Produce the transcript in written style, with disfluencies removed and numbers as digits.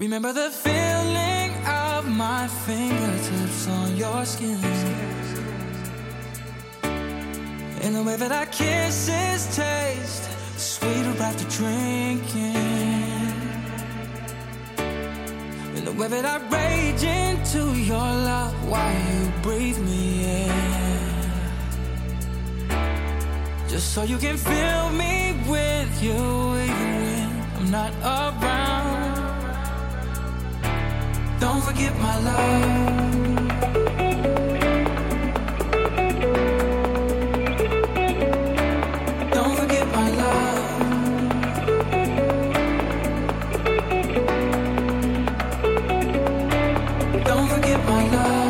Remember the feeling of my fingertips on your skin, and the way that our kisses taste sweeter after drinking, and the way that I rage into your love while you breathe me in, just so you can fill me with you even when I'm not around. Don't forget my love. Don't forget my love. Don't forget my love.